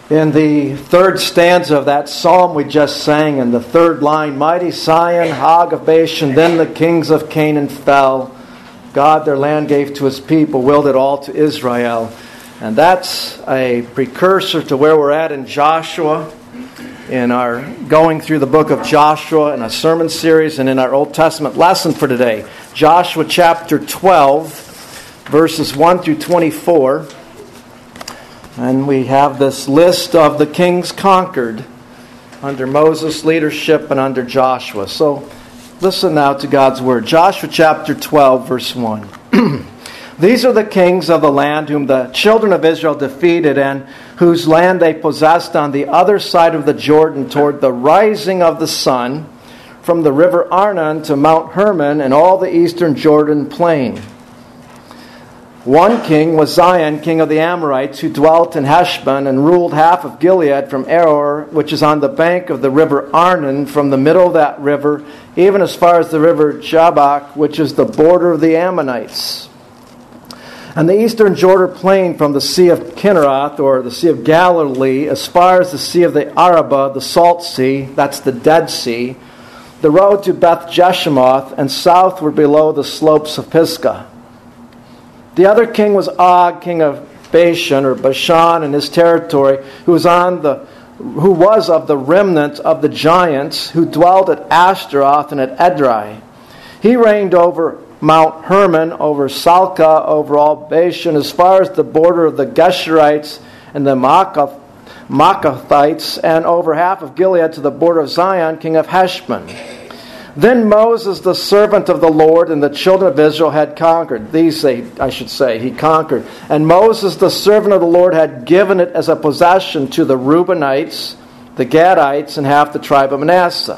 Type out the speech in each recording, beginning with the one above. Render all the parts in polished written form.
In the third stanza of that psalm we just sang, in the third line, Mighty Sion, Hog of Bashan, then the kings of Canaan fell. God their land gave to his people, willed it all to Israel. And that's a precursor to where we're at in Joshua, in our going through the book of Joshua in a sermon series, and in our Old Testament lesson for today. Joshua chapter 12, verses 1 through 24. And we have this list of the kings conquered under Moses' leadership and under Joshua. So listen now to God's word. Joshua chapter 12, verse 1. These are the kings of the land whom the children of Israel defeated, and whose land they possessed on the other side of the Jordan toward the rising of the sun, from the river Arnon to Mount Hermon and all the eastern Jordan plain. One king was Zion, king of the Amorites, who dwelt in Heshbon and ruled half of Gilead from Aroer, which is on the bank of the river Arnon, from the middle of that river, even as far as the river Jabbok, which is the border of the Ammonites. And the eastern Jordan plain from the Sea of Kinneroth, or the Sea of Galilee, as far as the Sea of the Arabah, the Salt Sea, that's the Dead Sea, the road to Beth Jeshimoth, and southward below the slopes of Pisgah. The other king was Og, king of Bashan, or Bashan, and his territory, who was of the remnant of the giants, who dwelt at Ashtaroth and at Edrei. He reigned over Mount Hermon, over Salcah, over all Bashan, as far as the border of the Geshurites and the Maacathites, and over half of Gilead to the border of Zion, king of Heshbon. Then Moses, the servant of the Lord, and the children of Israel had conquered. He conquered. And Moses, the servant of the Lord, had given it as a possession to the Reubenites, the Gadites, and half the tribe of Manasseh.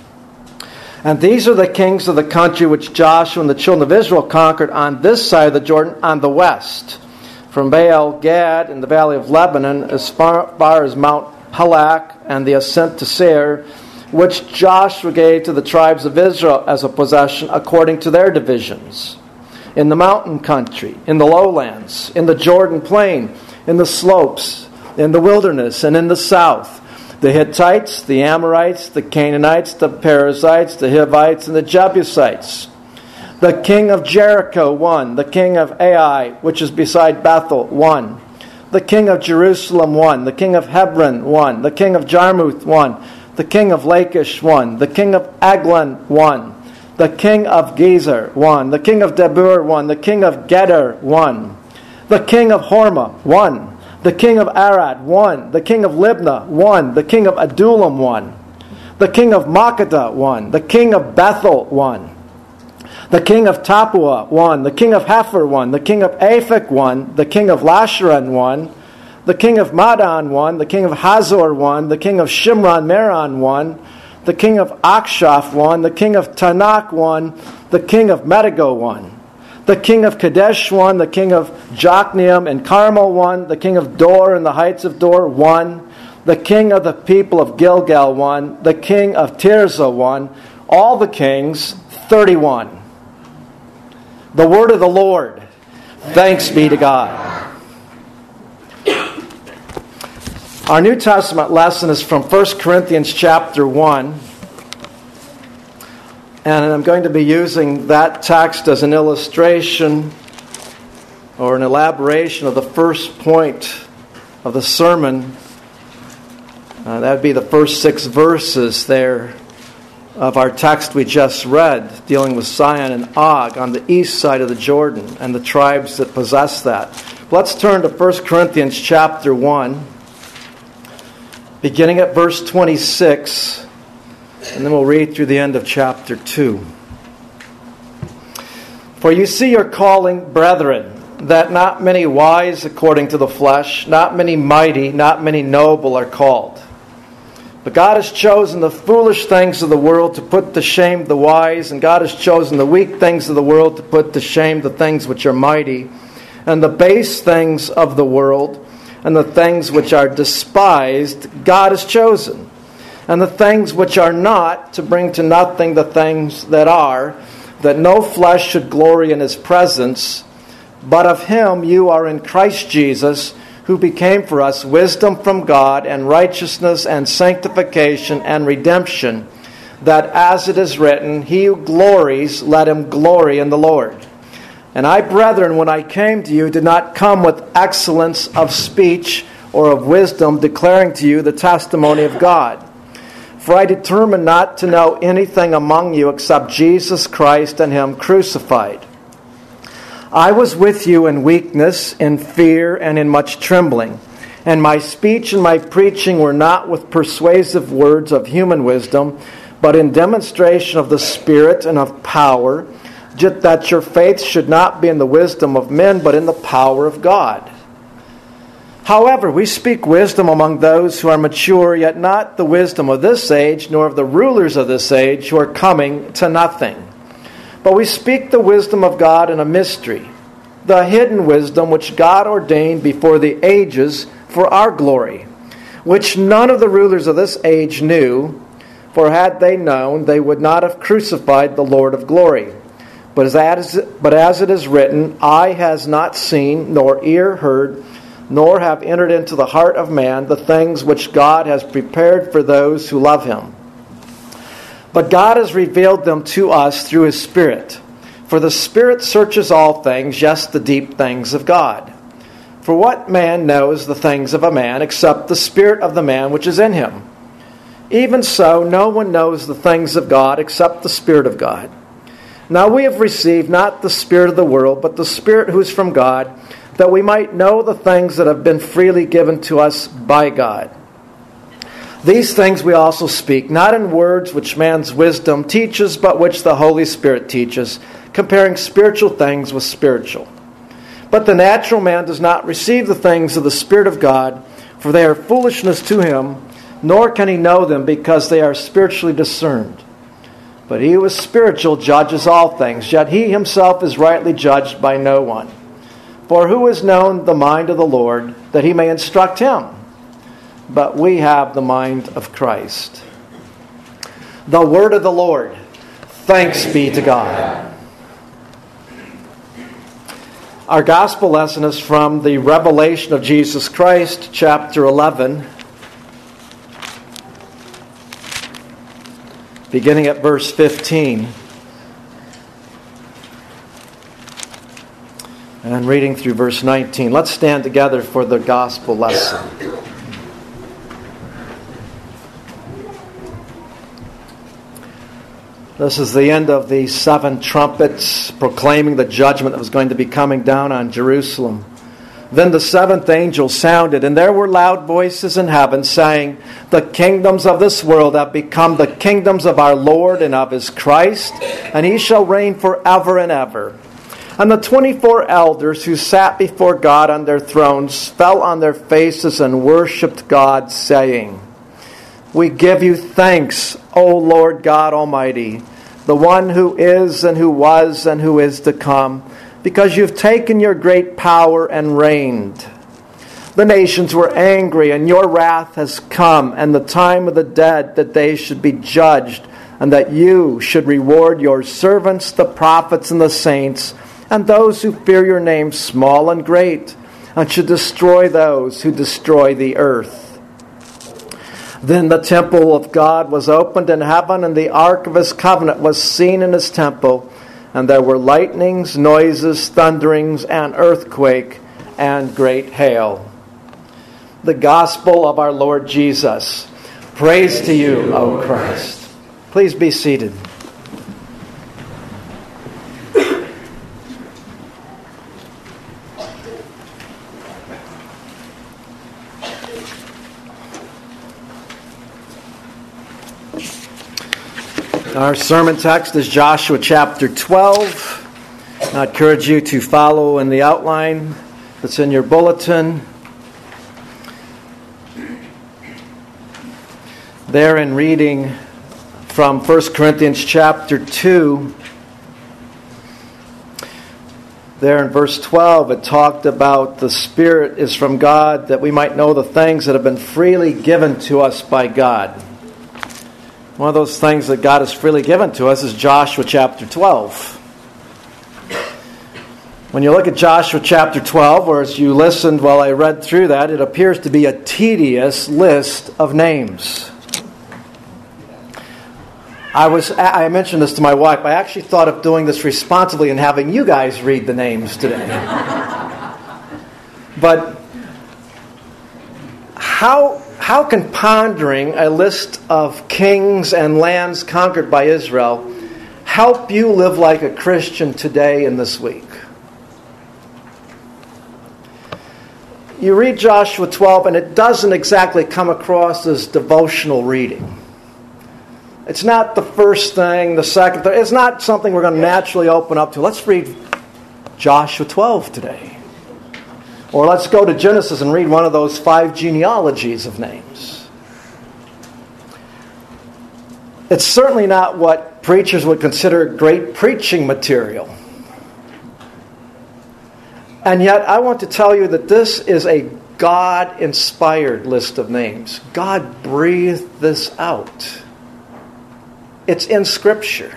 And these are the kings of the country which Joshua and the children of Israel conquered on this side of the Jordan, on the west, from Baal Gad in the valley of Lebanon, as far as Mount Halak and the ascent to Seir, which Joshua gave to the tribes of Israel as a possession according to their divisions. In the mountain country, in the lowlands, in the Jordan plain, in the slopes, in the wilderness, and in the south, the Hittites, the Amorites, the Canaanites, the Perizzites, the Hivites, and the Jebusites. The king of Jericho, one. The king of Ai, which is beside Bethel, one. The king of Jerusalem, one. The king of Hebron, one. The king of Jarmuth, one. The king of Lachish, one. The king of Eglon, one. The king of Gezer, one. The king of Debir, one. The king of Geder, one. The king of Hormah, one. The king of Arad, one. The king of Libnah, one. The king of Adullam, one. The king of Makkedah, one. The king of Bethel, one. The king of Tapua, one. The king of Hepher, one. The king of Aphek, one. The king of Lasharon, one. The king of Madon, one. The king of Hazor, one. The king of Shimron Meron, one. The king of Akshaph, one. The king of Tanakh, one. The king of Medigo, one. The king of Kadesh, one. The king of Jokneam and Carmel, one. The king of Dor and the heights of Dor, one. The king of the people of Gilgal, one. The king of Tirzah, one. All the kings, 31. The word of the Lord. Thanks be to God. Our New Testament lesson is from 1 Corinthians chapter 1. And I'm going to be using that text as an illustration or an elaboration of the first point of the sermon. That would be the first 6 verses there of our text we just read, dealing with Sion and Og on the east side of the Jordan and the tribes that possess that. Let's turn to 1 Corinthians chapter 1. Beginning at verse 26, and then we'll read through the end of chapter 2. For you see your calling, brethren, that not many wise according to the flesh, not many mighty, not many noble are called. But God has chosen the foolish things of the world to put to shame the wise, and God has chosen the weak things of the world to put to shame the things which are mighty, and the base things of the world, and the things which are despised, God has chosen. And the things which are not, to bring to nothing the things that are, that no flesh should glory in His presence. But of Him you are in Christ Jesus, who became for us wisdom from God and righteousness and sanctification and redemption, that as it is written, he who glories, let him glory in the Lord. And I, brethren, when I came to you, did not come with excellence of speech or of wisdom, declaring to you the testimony of God. For I determined not to know anything among you except Jesus Christ and him crucified. I was with you in weakness, in fear, and in much trembling. And my speech and my preaching were not with persuasive words of human wisdom, but in demonstration of the Spirit and of power, that your faith should not be in the wisdom of men, but in the power of God. However, we speak wisdom among those who are mature, yet not the wisdom of this age, nor of the rulers of this age, who are coming to nothing. But we speak the wisdom of God in a mystery, the hidden wisdom which God ordained before the ages for our glory, which none of the rulers of this age knew, for had they known, they would not have crucified the Lord of glory. But as it is written, eye has not seen, nor ear heard, nor have entered into the heart of man the things which God has prepared for those who love him. But God has revealed them to us through his Spirit. For the Spirit searches all things, yes, the deep things of God. For what man knows the things of a man, except the spirit of the man which is in him? Even so, no one knows the things of God, except the Spirit of God. Now we have received not the spirit of the world, but the Spirit who is from God, that we might know the things that have been freely given to us by God. These things we also speak, not in words which man's wisdom teaches, but which the Holy Spirit teaches, comparing spiritual things with spiritual. But the natural man does not receive the things of the Spirit of God, for they are foolishness to him, nor can he know them, because they are spiritually discerned. But he who is spiritual judges all things, yet he himself is rightly judged by no one. For who has known the mind of the Lord, that he may instruct him? But we have the mind of Christ. The word of the Lord. Thanks be to God. Our gospel lesson is from the Revelation of Jesus Christ, chapter 11, beginning at verse 15. And reading through verse 19. Let's stand together for the gospel lesson. This is the end of the 7 trumpets proclaiming the judgment that was going to be coming down on Jerusalem. Then the 7th angel sounded, and there were loud voices in heaven saying, "The kingdoms of this world have become the kingdoms of our Lord and of his Christ, and he shall reign forever and ever." And the 24 elders who sat before God on their thrones fell on their faces and worshipped God, saying, "We give you thanks, O Lord God Almighty, the one who is and who was and who is to come, because you've taken your great power and reigned. The nations were angry, and your wrath has come, and the time of the dead, that they should be judged, and that you should reward your servants, the prophets and the saints, and those who fear your name, small and great, and should destroy those who destroy the earth." Then the temple of God was opened in heaven, and the ark of his covenant was seen in his temple. And there were lightnings, noises, thunderings, and earthquake, and great hail. The gospel of our Lord Jesus. Praise to you, O Christ. Please be seated. Our sermon text is Joshua chapter 12. I encourage you to follow in the outline that's in your bulletin. There in reading from 1 Corinthians chapter 2, there in verse 12, it talked about the Spirit is from God, that we might know the things that have been freely given to us by God. One of those things that God has freely given to us is Joshua chapter 12. When you look at Joshua chapter 12, or as you listened while I read through that, it appears to be a tedious list of names. I mentioned this to my wife. I actually thought of doing this responsibly and having you guys read the names today. But how can pondering a list of kings and lands conquered by Israel help you live like a Christian today and this week? You read Joshua 12 and it doesn't exactly come across as devotional reading. It's not the first thing, the second thing. It's not something we're going to naturally open up to. Let's read Joshua 12 today. Or let's go to Genesis and read one of those 5 genealogies of names. It's certainly not what preachers would consider great preaching material. And yet, I want to tell you that this is a God-inspired list of names. God breathed this out. It's in Scripture.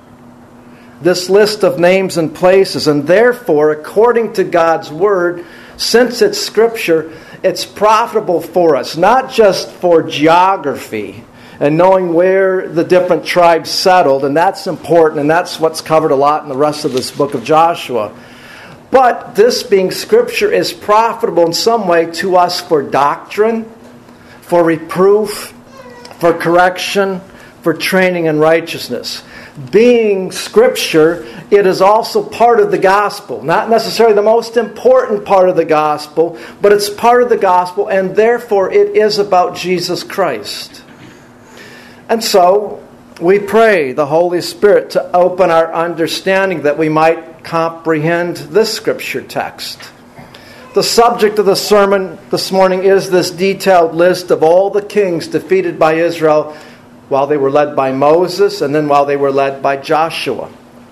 This list of names and places, and therefore, according to God's Word, since it's Scripture, it's profitable for us, not just for geography and knowing where the different tribes settled, and that's important, and that's what's covered a lot in the rest of this book of Joshua. But this being Scripture is profitable in some way to us for doctrine, for reproof, for correction, for training in righteousness. Being Scripture, it is also part of the gospel. Not necessarily the most important part of the gospel, but it's part of the gospel, and therefore it is about Jesus Christ. And so, we pray the Holy Spirit to open our understanding that we might comprehend this Scripture text. The subject of the sermon this morning is this detailed list of all the kings defeated by Israel while they were led by Moses and then while they were led by Joshua.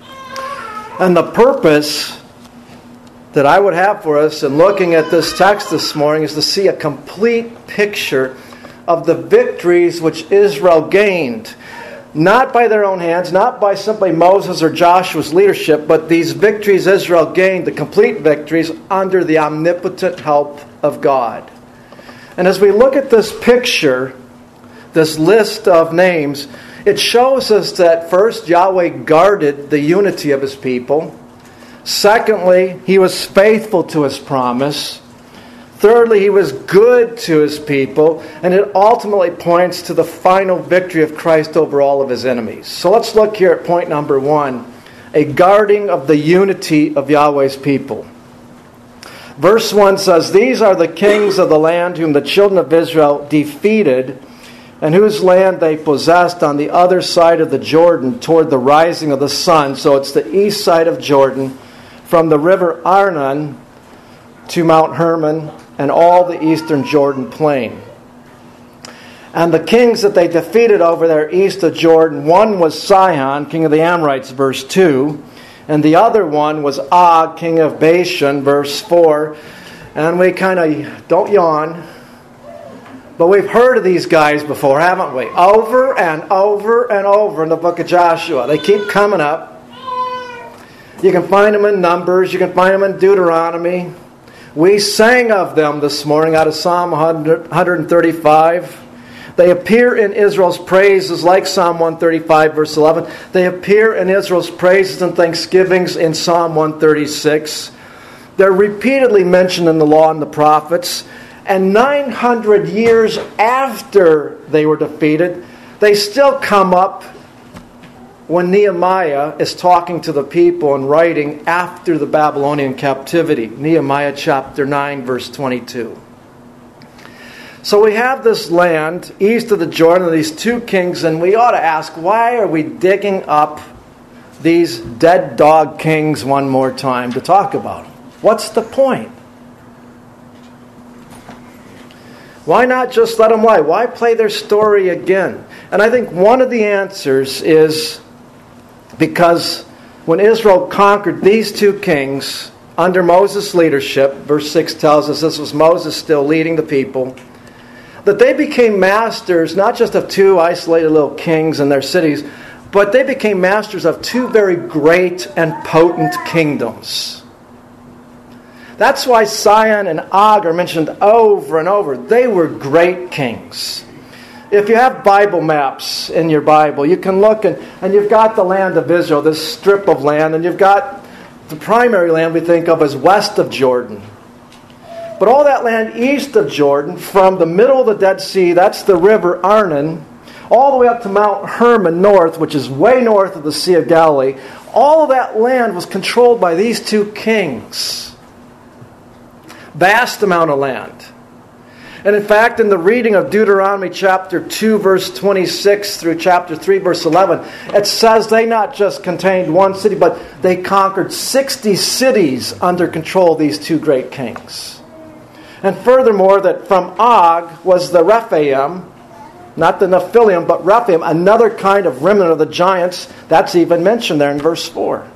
And the purpose that I would have for us in looking at this text this morning is to see a complete picture of the victories which Israel gained. Not by their own hands, not by simply Moses or Joshua's leadership, but these victories Israel gained, the complete victories, under the omnipotent help of God. And as we look at this picture, this list of names, it shows us that first, Yahweh guarded the unity of His people. Secondly, He was faithful to His promise. Thirdly, He was good to His people, and it ultimately points to the final victory of Christ over all of His enemies. So let's look here at point number 1, a guarding of the unity of Yahweh's people. Verse 1 says, "These are the kings of the land whom the children of Israel defeated, and whose land they possessed on the other side of the Jordan toward the rising of the sun." So it's the east side of Jordan, from the river Arnon to Mount Hermon, and all the eastern Jordan plain. And the kings that they defeated over there east of Jordan, one was Sihon, king of the Amorites, verse 2. And the other one was Og, king of Bashan, verse 4. And we kind of, don't yawn, but we've heard of these guys before, haven't we? Over and over and over in the book of Joshua. They keep coming up. You can find them in Numbers. You can find them in Deuteronomy. We sang of them this morning out of Psalm 135. They appear in Israel's praises like Psalm 135 verse 11. They appear in Israel's praises and thanksgivings in Psalm 136. They're repeatedly mentioned in the law and the prophets. And 900 years after they were defeated, they still come up when Nehemiah is talking to the people and writing after the Babylonian captivity. Nehemiah chapter 9, verse 22. So we have this land east of the Jordan, these two kings, and we ought to ask, why are we digging up these dead dog kings one more time to talk about them? What's the point? Why not just let them lie? Why play their story again? And I think one of the answers is because when Israel conquered these two kings under Moses' leadership, verse 6 tells us this was Moses still leading the people, that they became masters not just of two isolated little kings and their cities, but they became masters of two very great and potent kingdoms. That's why Sihon and Og are mentioned over and over. They were great kings. If you have Bible maps in your Bible, you can look and you've got the land of Israel, this strip of land, and you've got the primary land we think of as west of Jordan. But all that land east of Jordan, from the middle of the Dead Sea, that's the river Arnon, all the way up to Mount Hermon north, which is way north of the Sea of Galilee, all of that land was controlled by these two kings. Vast amount of land. And in fact, in the reading of Deuteronomy chapter 2, verse 26 through chapter 3, verse 11, it says they not just contained one city, but they conquered 60 cities under control of these two great kings. And furthermore, that from Og was the Rephaim, not the Nephilim, but Rephaim, another kind of remnant of the giants. That's even mentioned there in verse 4.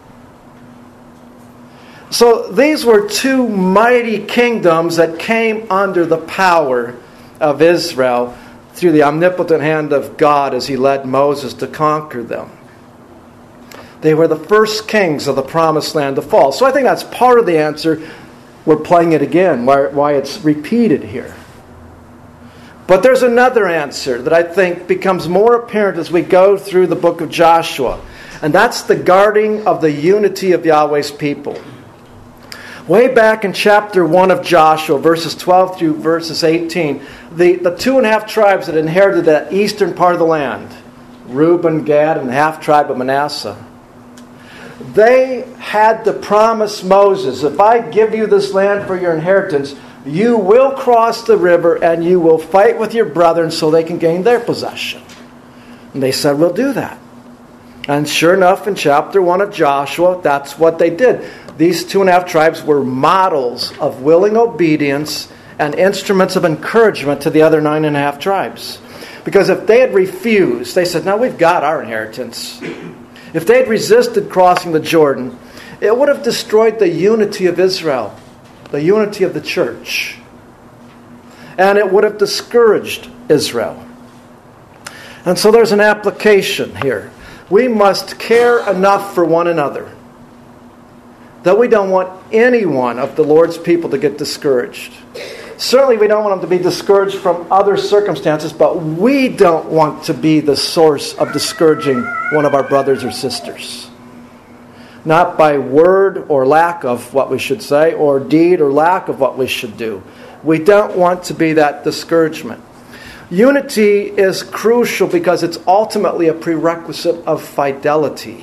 So these were two mighty kingdoms that came under the power of Israel through the omnipotent hand of God as He led Moses to conquer them. They were the first kings of the promised land to fall. So I think that's part of the answer. We're playing it again, why it's repeated here. But there's another answer that I think becomes more apparent as we go through the book of Joshua. And that's the guarding of the unity of Yahweh's people. Way back in chapter 1 of Joshua, verses 12 through verses 18, the 2.5 tribes that inherited that eastern part of the land, Reuben, Gad, and the half tribe of Manasseh, they had to promise Moses, if I give you this land for your inheritance, you will cross the river and you will fight with your brethren so they can gain their possession. And they said, we'll do that. And sure enough, in chapter 1 of Joshua, that's what they did. These 2.5 tribes were models of willing obedience and instruments of encouragement to the other 9.5 tribes. Because if they had refused, they said, no, we've got our inheritance. If they had resisted crossing the Jordan, it would have destroyed the unity of Israel, the unity of the church. And it would have discouraged Israel. And so there's an application here. We must care enough for one another that we don't want any one of the Lord's people to get discouraged. Certainly we don't want them to be discouraged from other circumstances, but we don't want to be the source of discouraging one of our brothers or sisters. Not by word or lack of what we should say, or deed or lack of what we should do. We don't want to be that discouragement. Unity is crucial because it's ultimately a prerequisite of fidelity.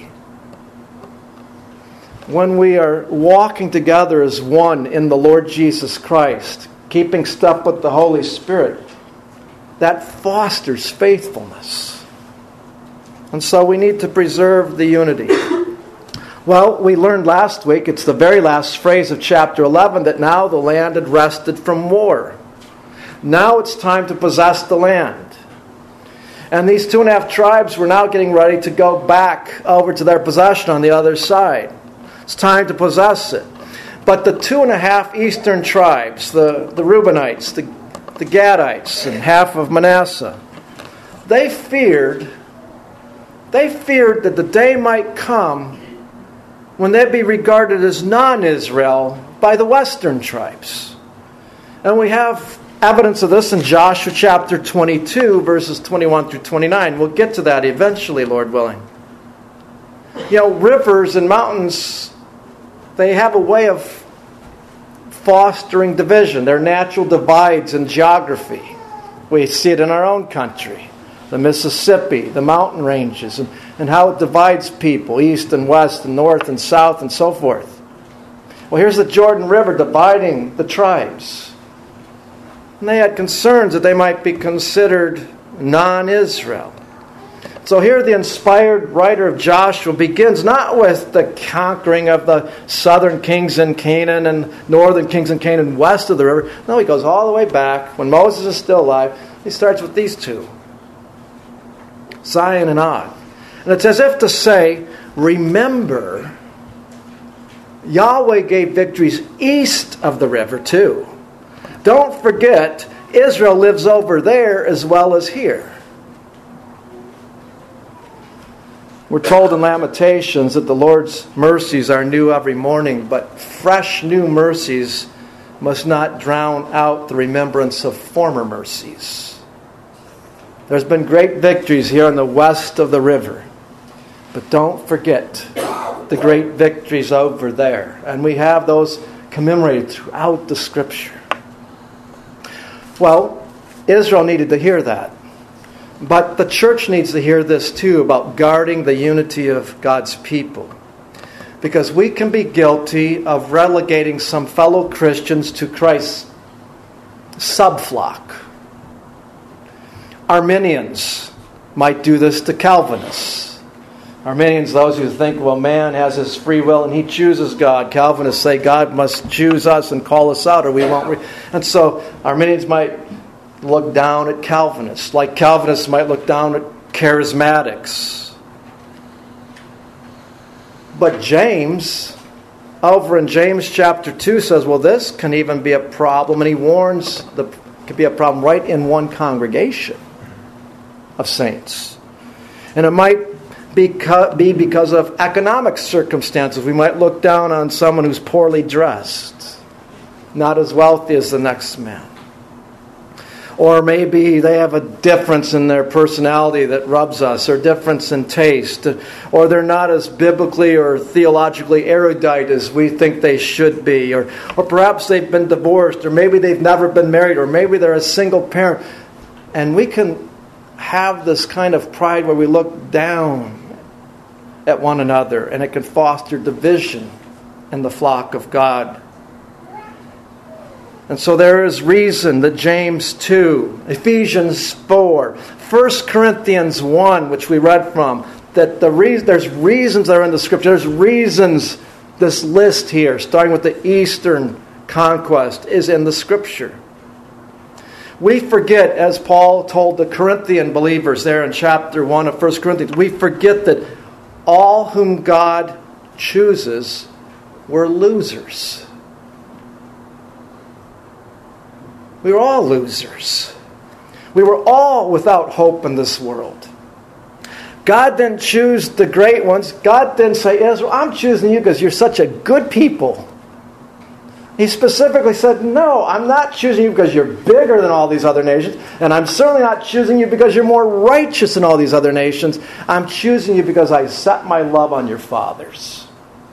When we are walking together as one in the Lord Jesus Christ, keeping step with the Holy Spirit, that fosters faithfulness. And so we need to preserve the unity. Well, we learned last week, it's the very last phrase of chapter 11, that now the land had rested from war. Now it's time to possess the land. And these 2.5 tribes were now getting ready to go back over to their possession on the other side. It's time to possess it. But the 2.5 eastern tribes, the Reubenites, the Gadites, and half of Manasseh, they feared that the day might come when they'd be regarded as non-Israel by the western tribes. And we have evidence of this in Joshua chapter 22, verses 21 through 29. We'll get to that eventually, Lord willing. You know, rivers and mountains, they have a way of fostering division. They're natural divides in geography. We see it in our own country. The Mississippi, the mountain ranges, and how it divides people, east and west and north and south and so forth. Well, here's the Jordan River dividing the tribes. And they had concerns that they might be considered non-Israel. So here the inspired writer of Joshua begins not with the conquering of the southern kings in Canaan and northern kings in Canaan west of the river. No, he goes all the way back. When Moses is still alive, he starts with these two, Sihon and Og. And it's as if to say, remember, Yahweh gave victories east of the river too. Don't forget, Israel lives over there as well as here. We're told in Lamentations that the Lord's mercies are new every morning, but fresh new mercies must not drown out the remembrance of former mercies. There's been great victories here on the west of the river, but don't forget the great victories over there. And we have those commemorated throughout the Scripture. Well, Israel needed to hear that. But the church needs to hear this too, about guarding the unity of God's people. Because we can be guilty of relegating some fellow Christians to Christ's subflock. Arminians might do this to Calvinists. Arminians, those who think, well, man has his free will and he chooses God. Calvinists say God must choose us and call us out or we won't. And so Arminians might look down at Calvinists, like Calvinists might look down at charismatics. But James, over in James chapter 2, says, well, this can even be a problem. And he warns it could be a problem right in one congregation of saints. And it might be because of economic circumstances. We might look down on someone who's poorly dressed, not as wealthy as the next man. Or maybe they have a difference in their personality that rubs us, or difference in taste, or they're not as biblically or theologically erudite as we think they should be, or perhaps they've been divorced, or maybe they've never been married, or maybe they're a single parent. And we can have this kind of pride where we look down at one another, and it can foster division in the flock of God. And so there is reason that James 2, Ephesians 4, 1 Corinthians 1, which we read from, that there's reasons that are in the Scripture. There's reasons this list here, starting with the Eastern conquest, is in the Scripture. We forget, as Paul told the Corinthian believers there in chapter 1 of 1 Corinthians, we forget that all whom God chooses were losers. We were all losers. We were all without hope in this world. God didn't choose the great ones. God didn't say, Israel, I'm choosing you because you're such a good people. He specifically said, no, I'm not choosing you because you're bigger than all these other nations. And I'm certainly not choosing you because you're more righteous than all these other nations. I'm choosing you because I set my love on your fathers.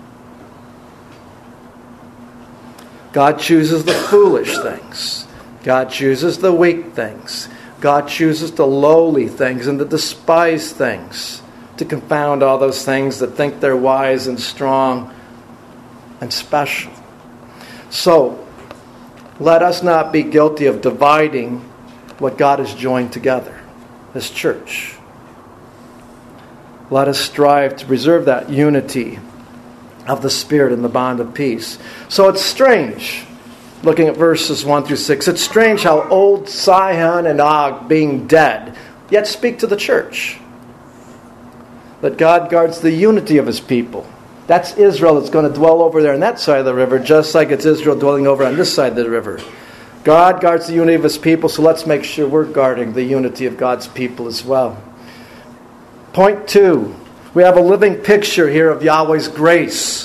God chooses the foolish things. God chooses the weak things. God chooses the lowly things and the despised things to confound all those things that think they're wise and strong and special. So, let us not be guilty of dividing what God has joined together, His church. Let us strive to preserve that unity of the Spirit in the bond of peace. So it's strange, looking at verses 1 through 6, it's strange how old Sihon and Og, being dead, yet speak to the church. That God guards the unity of His people. That's Israel that's going to dwell over there on that side of the river, just like it's Israel dwelling over on this side of the river. God guards the unity of His people, so let's make sure we're guarding the unity of God's people as well. Point 2, we have a living picture here of Yahweh's grace.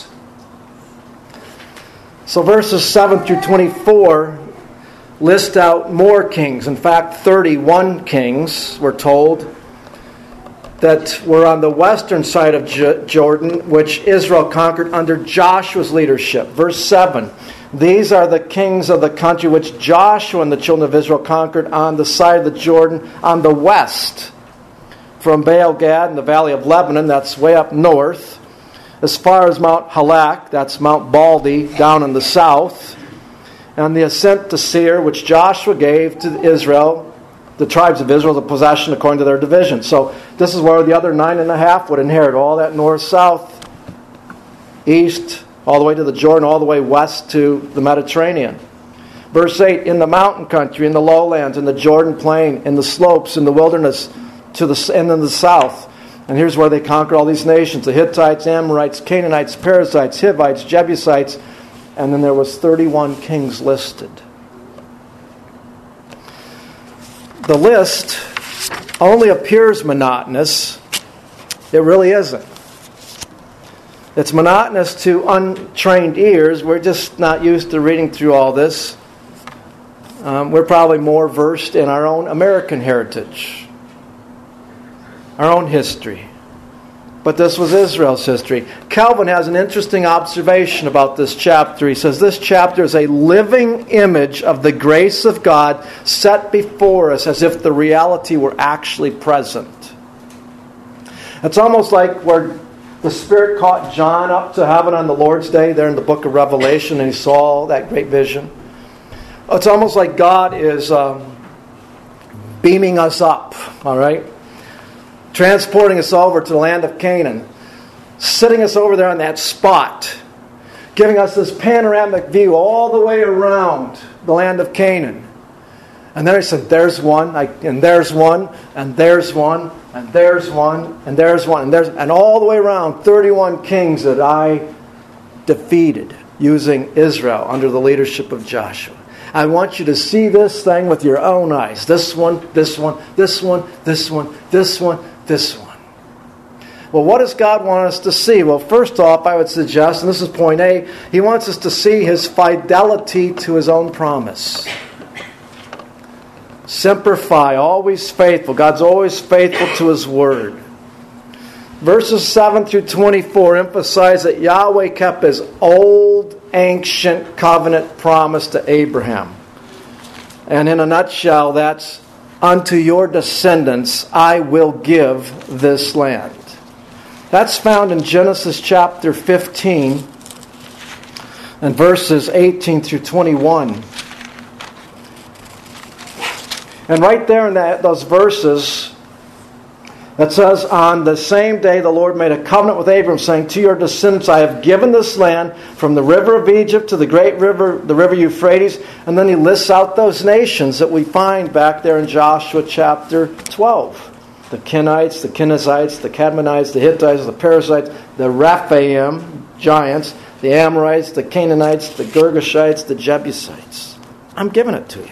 So verses 7 through 24 list out more kings. In fact, 31 kings, we're told, that were on the western side of Jordan, which Israel conquered under Joshua's leadership. Verse 7, these are the kings of the country which Joshua and the children of Israel conquered on the side of the Jordan on the west, from Baal-Gad in the valley of Lebanon, that's way up north, as far as Mount Halak, that's Mount Baldy, down in the south, and the ascent to Seir, which Joshua gave to Israel, the tribes of Israel, the possession according to their division. So this is where the other 9.5 would inherit, all that north, south, east, all the way to the Jordan, all the way west to the Mediterranean. Verse 8, in the mountain country, in the lowlands, in the Jordan plain, in the slopes, in the wilderness, and in the south. And here's where they conquered all these nations: the Hittites, Amorites, Canaanites, Perizzites, Hivites, Jebusites, and then there was 31 kings listed. The list only appears monotonous It really isn't. It's monotonous to untrained ears. We're just not used to reading through all this. We're probably more versed in our own American heritage, our own history. But this was Israel's history. Calvin has an interesting observation about this chapter. He says this chapter is a living image of the grace of God set before us as if the reality were actually present. It's almost like where the Spirit caught John up to heaven on the Lord's Day there in the book of Revelation, and he saw that great vision. It's almost like God is beaming us up, all right? Transporting us over to the land of Canaan, sitting us over there on that spot, giving us this panoramic view all the way around the land of Canaan. And then he said, there's one, and there's one, and there's one, and there's one, and there's one, and all the way around 31 kings that I defeated using Israel under the leadership of Joshua. I want you to see this thing with your own eyes. This one, this one, this one, this one, this one, this one. Well, what does God want us to see? Well, first off, I would suggest, and this is point A, He wants us to see His fidelity to His own promise. Semper Fi, always faithful. God's always faithful to His Word. Verses 7 through 24 emphasize that Yahweh kept His old, ancient covenant promise to Abraham. And in a nutshell, that's, unto your descendants I will give this land. That's found in Genesis chapter 15 and verses 18 through 21. And right there in those verses, it says, on the same day the Lord made a covenant with Abram, saying, to your descendants I have given this land, from the river of Egypt to the great river, the river Euphrates. And then he lists out those nations that we find back there in Joshua chapter 12. The Kenites, the Kenizzites, the Cadmonites, the Hittites, the Perizzites, the Rephaim, giants, the Amorites, the Canaanites, the Girgashites, the Jebusites. I'm giving it to you.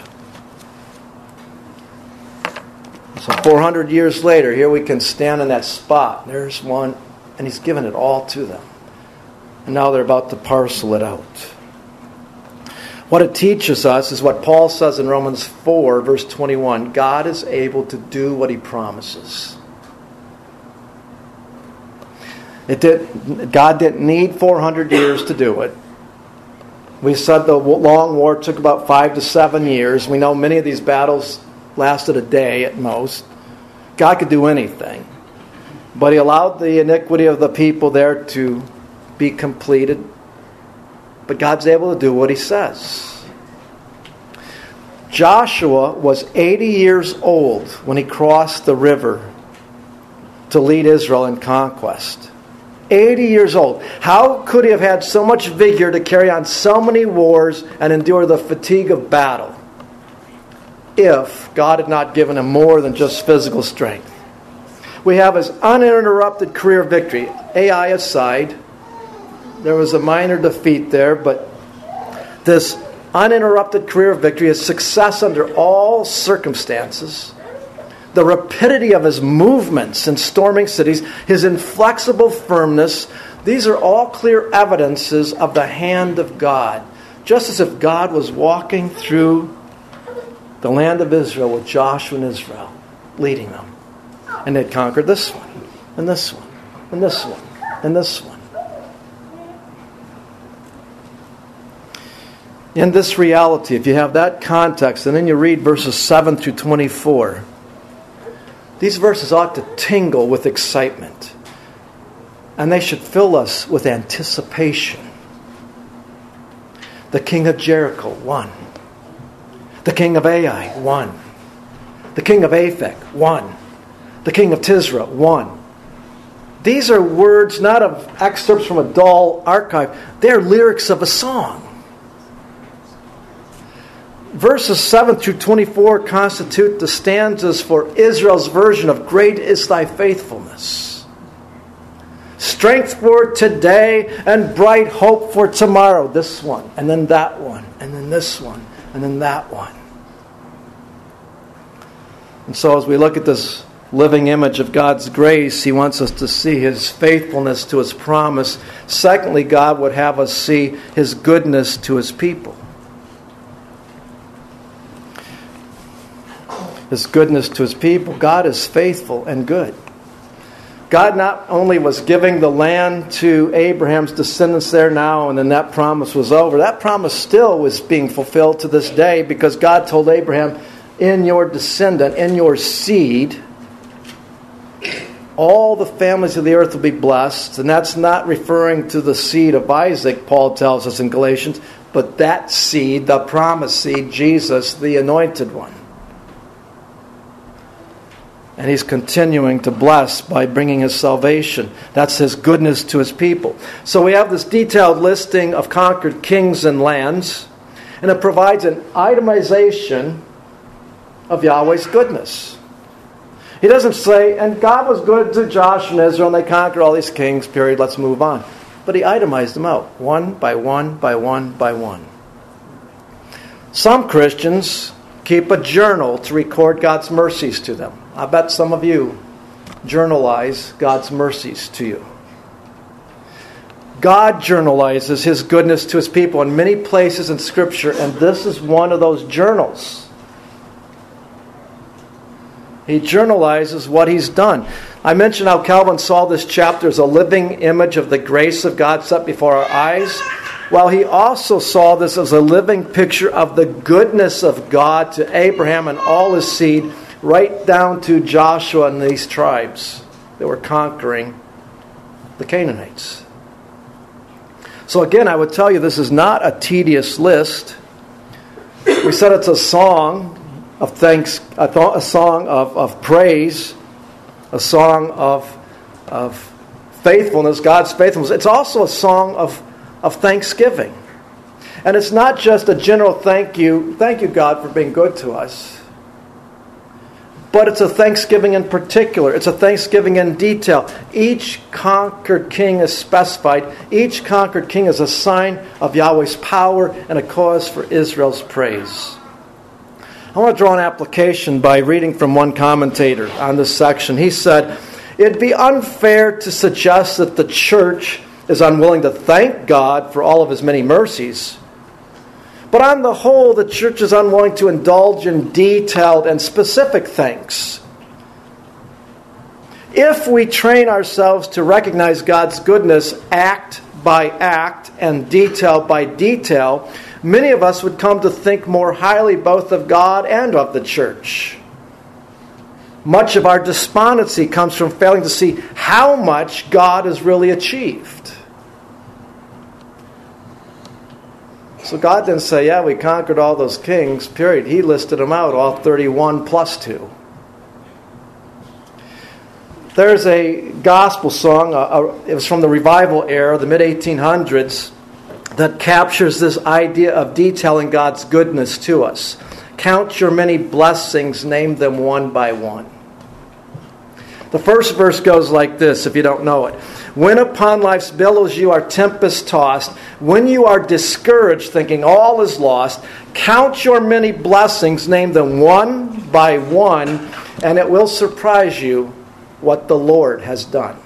So 400 years later, here we can stand in that spot. There's one, and He's given it all to them. And now they're about to parcel it out. What it teaches us is what Paul says in Romans 4, verse 21. God is able to do what He promises. God didn't need 400 years to do it. We said the long war took about 5 to 7 years. We know many of these battles lasted a day at most. God could do anything. But He allowed the iniquity of the people there to be completed. But God's able to do what He says. Joshua was 80 years old when he crossed the river to lead Israel in conquest. 80 years old. How could he have had so much vigor to carry on so many wars and endure the fatigue of battle if God had not given him more than just physical strength? We have his uninterrupted career victory. Ai aside, there was a minor defeat there, but this uninterrupted career victory, his success under all circumstances, the rapidity of his movements in storming cities, his inflexible firmness, these are all clear evidences of the hand of God. Just as if God was walking through the land of Israel with Joshua and Israel, leading them. And they'd conquered this one, and this one, and this one, and this one. In this reality, if you have that context, and then you read verses 7 through 24, these verses ought to tingle with excitement. And they should fill us with anticipation. The king of Jericho won. The king of Ai won. The king of Aphek won. The king of Tisra won. These are words not of excerpts from a dull archive. They're lyrics of a song. Verses 7 through 24 constitute the stanzas for Israel's version of Great is Thy Faithfulness. Strength for today and bright hope for tomorrow. This one, and then that one, and then this one, and then that one. And so as we look at this living image of God's grace. He wants us to see His faithfulness to His promise. Secondly, God would have us see His goodness to His people. His goodness to His people. God is faithful and good. God not only was giving the land to Abraham's descendants there now, and then that promise was over. That promise still was being fulfilled to this day, because God told Abraham, in your descendant, in your seed, all the families of the earth will be blessed. And that's not referring to the seed of Isaac, Paul tells us in Galatians, but that seed, the promised seed, Jesus, the anointed one. And He's continuing to bless by bringing His salvation. That's His goodness to His people. So we have this detailed listing of conquered kings and lands, and it provides an itemization of Yahweh's goodness. He doesn't say, and God was good to Joshua and Israel, and they conquered all these kings, period, let's move on. But He itemized them out, one by one, by one, by one. Some Christians keep a journal to record God's mercies to them. I bet some of you journalize God's mercies to you. God journalizes His goodness to His people in many places in Scripture, and this is one of those journals. He journalizes what He's done. I mentioned how Calvin saw this chapter as a living image of the grace of God set before our eyes. Well, he also saw this as a living picture of the goodness of God to Abraham and all his seed, right down to Joshua and these tribes that were conquering the Canaanites. So again, I would tell you this is not a tedious list. We said it's a song of thanks, a song of praise, a song of faithfulness, God's faithfulness. It's also a song of thanksgiving. And it's not just a general thank you God for being good to us. But it's a thanksgiving in particular. It's a thanksgiving in detail. Each conquered king is specified. Each conquered king is a sign of Yahweh's power and a cause for Israel's praise. I want to draw an application by reading from one commentator on this section. He said, it'd be unfair to suggest that the church is unwilling to thank God for all of His many mercies. But on the whole, the church is unwilling to indulge in detailed and specific thanks. If we train ourselves to recognize God's goodness act by act and detail by detail, many of us would come to think more highly both of God and of the church. Much of our despondency comes from failing to see how much God has really achieved. So God didn't say, yeah, we conquered all those kings, period. He listed them out, all 31 plus 2. There's a gospel song, it was from the revival era, the mid-1800s, that captures this idea of detailing God's goodness to us. Count your many blessings, name them one by one. The first verse goes like this, if you don't know it. When upon life's billows you are tempest-tossed, when you are discouraged, thinking all is lost, count your many blessings, name them one by one, and it will surprise you what the Lord has done.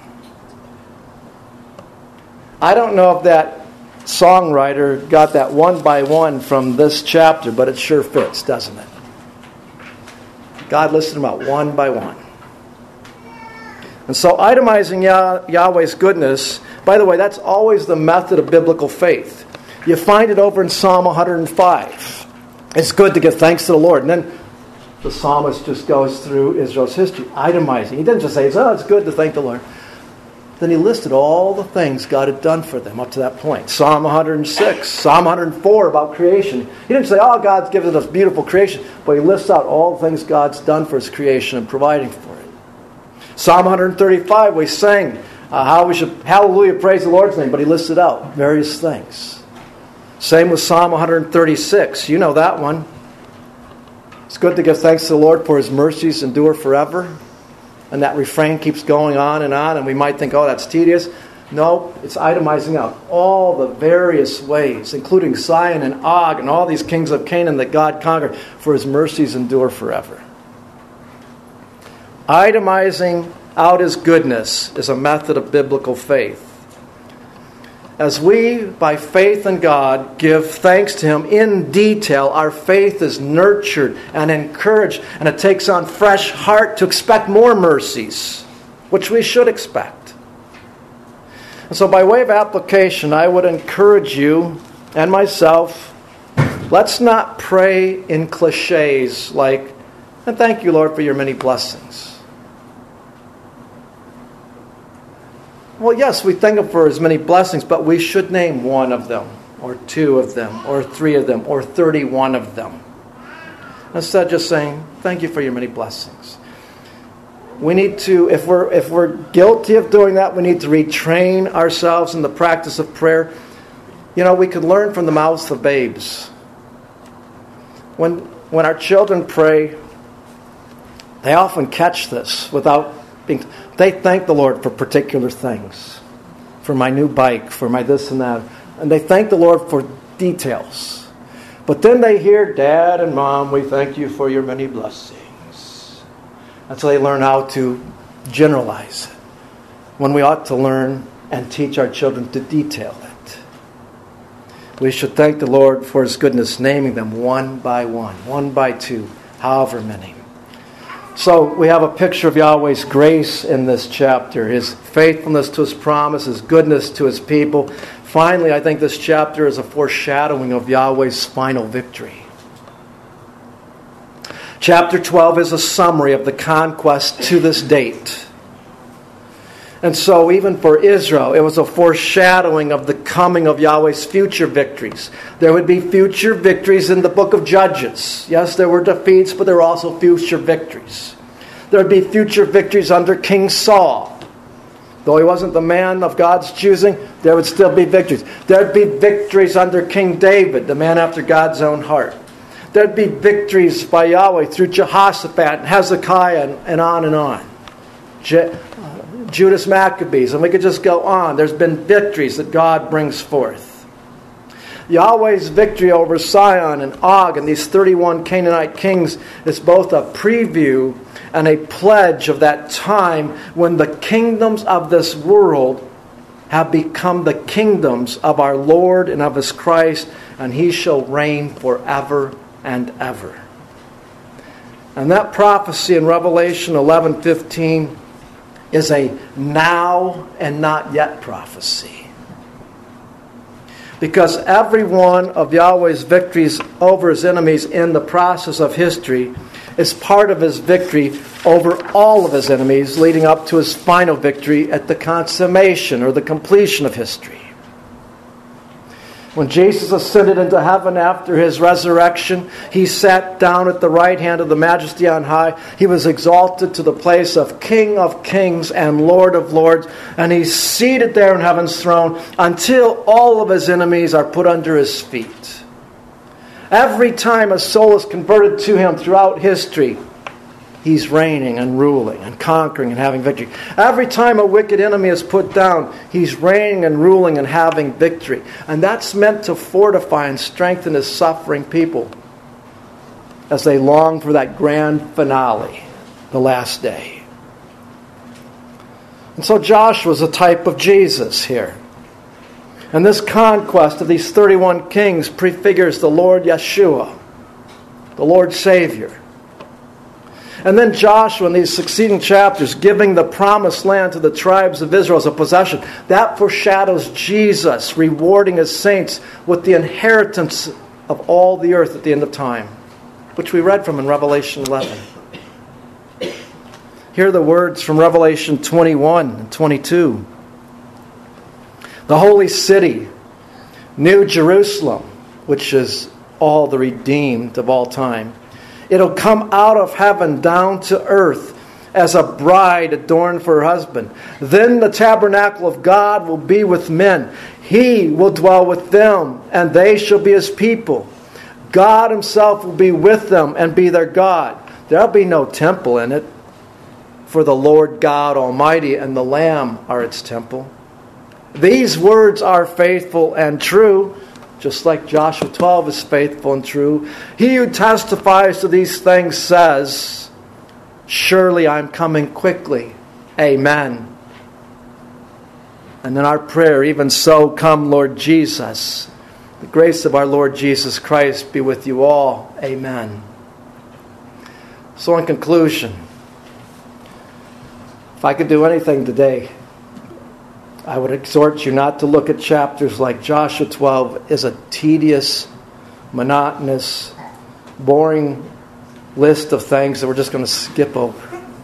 I don't know if that songwriter got that one by one from this chapter, but it sure fits, doesn't it? God listed them out one by one. And so itemizing Yahweh's goodness, by the way, that's always the method of biblical faith. You find it over in Psalm 105. It's good to give thanks to the Lord. And then the psalmist just goes through Israel's history, itemizing. He didn't just say, oh, it's good to thank the Lord. Then he listed all the things God had done for them up to that point. Psalm 106, Psalm 104 about creation. He didn't say, oh, God's given us beautiful creation. But he lists out all the things God's done for His creation and providing for it. Psalm 135, we sang how we should, hallelujah, praise the Lord's name. But he listed out various things. Same with Psalm 136. You know that one. It's good to give thanks to the Lord for His mercies endure forever. And that refrain keeps going on, and we might think, oh, that's tedious. No, it's itemizing out all the various ways, including Sihon and Og and all these kings of Canaan that God conquered, for His mercies endure forever. Itemizing out His goodness is a method of biblical faith. As we, by faith in God, give thanks to Him in detail, our faith is nurtured and encouraged, and it takes on fresh heart to expect more mercies, which we should expect. And so by way of application, I would encourage you and myself, let's not pray in cliches like, and thank you, Lord, for your many blessings. Well, yes, we thank Him for His many blessings, but we should name one of them, or two of them, or three of them, or 31 of them. Instead of just saying, thank you for your many blessings. We need to, if we're guilty of doing that, we need to retrain ourselves in the practice of prayer. You know, we could learn from the mouths of babes. When our children pray, they often catch this without being... They thank the Lord for particular things. For my new bike, for my this and that. And they thank the Lord for details. But then they hear, Dad and Mom, we thank you for your many blessings. And so they learn how to generalize it, when we ought to learn and teach our children to detail it. We should thank the Lord for His goodness, naming them one by two, however many. So we have a picture of Yahweh's grace in this chapter, His faithfulness to His promise, His goodness to His people. Finally, I think this chapter is a foreshadowing of Yahweh's final victory. Chapter 12 is a summary of the conquest to this date. And so even for Israel, it was a foreshadowing of the coming of Yahweh's future victories. There would be future victories in the book of Judges. Yes, there were defeats, but there were also future victories. There would be future victories under King Saul. Though he wasn't the man of God's choosing, there would still be victories. There would be victories under King David, the man after God's own heart. There would be victories by Yahweh through Jehoshaphat and Hezekiah and on and on. Judas Maccabees, and we could just go on. There's been victories that God brings forth. Yahweh's victory over Sihon and Og and these 31 Canaanite kings is both a preview and a pledge of that time when the kingdoms of this world have become the kingdoms of our Lord and of His Christ, and He shall reign forever and ever. And that prophecy in Revelation 11:15 is a now and not yet prophecy. Because every one of Yahweh's victories over His enemies in the process of history is part of His victory over all of His enemies, leading up to His final victory at the consummation or the completion of history. When Jesus ascended into heaven after His resurrection, He sat down at the right hand of the Majesty on high. He was exalted to the place of King of kings and Lord of lords. And He's seated there in heaven's throne until all of His enemies are put under His feet. Every time a soul is converted to Him throughout history, He's reigning and ruling and conquering and having victory. Every time a wicked enemy is put down, He's reigning and ruling and having victory. And that's meant to fortify and strengthen His suffering people as they long for that grand finale, the last day. And so Joshua is a type of Jesus here. And this conquest of these 31 kings prefigures the Lord Yeshua, the Lord Savior. And then Joshua in these succeeding chapters giving the promised land to the tribes of Israel as a possession. That foreshadows Jesus rewarding His saints with the inheritance of all the earth at the end of time, which we read from in Revelation 11. Here are the words from Revelation 21 and 22. The holy city, New Jerusalem, which is all the redeemed of all time. It'll come out of heaven down to earth as a bride adorned for her husband. Then the tabernacle of God will be with men. He will dwell with them, and they shall be His people. God Himself will be with them and be their God. There'll be no temple in it, for the Lord God Almighty and the Lamb are its temple. These words are faithful and true, just like Joshua 12 is faithful and true. He who testifies to these things says, Surely I'm coming quickly. Amen. And in our prayer, even so, come Lord Jesus. The grace of our Lord Jesus Christ be with you all. Amen. So in conclusion, if I could do anything today, I would exhort you not to look at chapters like Joshua 12 as a tedious, monotonous, boring list of things that we're just going to skip over.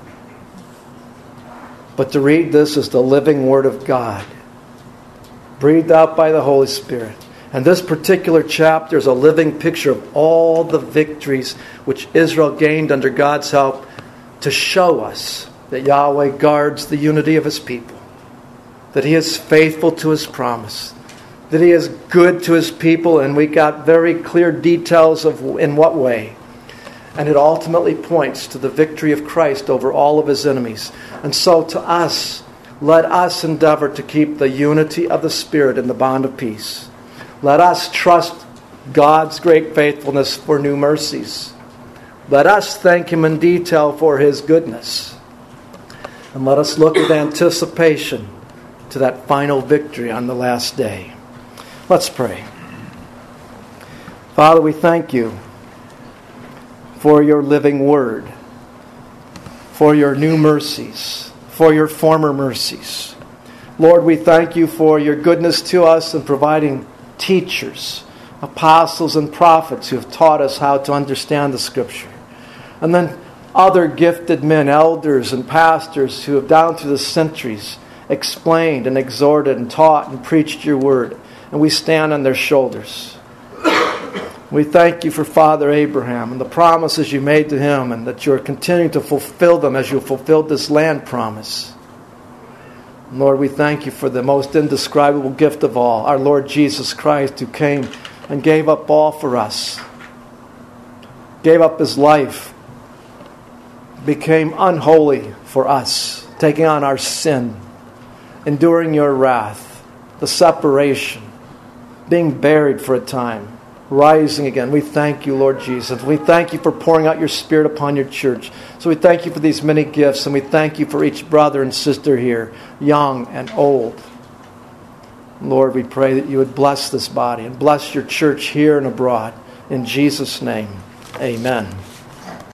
But to read this as the living Word of God, breathed out by the Holy Spirit. And this particular chapter is a living picture of all the victories which Israel gained under God's help to show us that Yahweh guards the unity of His people, that He is faithful to His promise, that He is good to His people, and we got very clear details of in what way. And it ultimately points to the victory of Christ over all of His enemies. And so to us, let us endeavor to keep the unity of the Spirit in the bond of peace. Let us trust God's great faithfulness for new mercies. Let us thank Him in detail for His goodness. And let us look with anticipation to that final victory on the last day. Let's pray. Father, we thank You for Your living Word, for Your new mercies, for Your former mercies. Lord, we thank You for Your goodness to us in providing teachers, apostles, and prophets who have taught us how to understand the Scripture. And then other gifted men, elders and pastors who have down through the centuries explained and exhorted and taught and preached Your Word. And we stand on their shoulders. We thank You for Father Abraham and the promises You made to him, and that You are continuing to fulfill them as You fulfilled this land promise. Lord, we thank You for the most indescribable gift of all, our Lord Jesus Christ, who came and gave up all for us, gave up His life, became unholy for us, taking on our sin, enduring Your wrath, the separation, being buried for a time, rising again. We thank You, Lord Jesus. We thank You for pouring out Your Spirit upon Your church. So we thank You for these many gifts, and we thank You for each brother and sister here, young and old. Lord, we pray that You would bless this body and bless Your church here and abroad. In Jesus' name, amen.